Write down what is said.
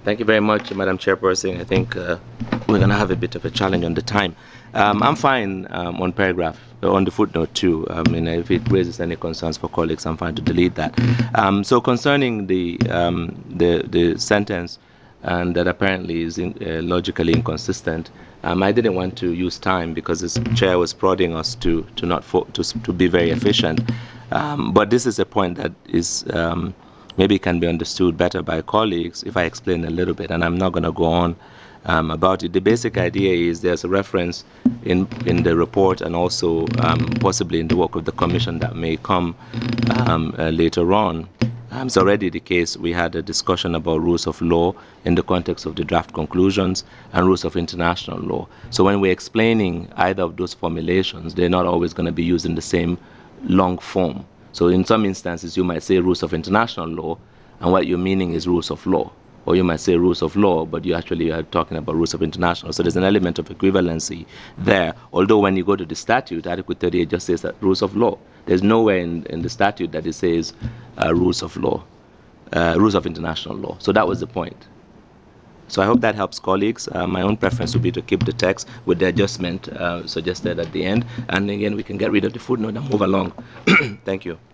Thank you very much, Madam Chairperson. I think we're going to have a bit of a challenge on the time. I'm fine on paragraph, on the footnote too. I mean, if it raises any concerns for colleagues, I'm fine to delete that. So concerning the sentence, and that apparently is logically inconsistent. I didn't want to use time because this chair was prodding us to not to be very efficient. But this is a point that is maybe can be understood better by colleagues if I explain a little bit, and I'm not going to go on about it. The basic idea is there's a reference in the report and also possibly in the work of the commission that may come later on. It's already the case. We had a discussion about rules of law in the context of the draft conclusions and rules of international law. So when we're explaining either of those formulations, they're not always going to be used in the same long form. So in some instances, you might say rules of international law, and what you're meaning is rules of law. Or you might say rules of law, but you actually are talking about rules of international. So there's an element of equivalency there. Although when you go to the statute, Article 38 just says that rules of law. There's nowhere in the statute that it says rules of law, rules of international law. So that was the point. So I hope that helps colleagues. My own preference would be to keep the text with the adjustment suggested at the end. And again, we can get rid of the footnote and move along. Thank you.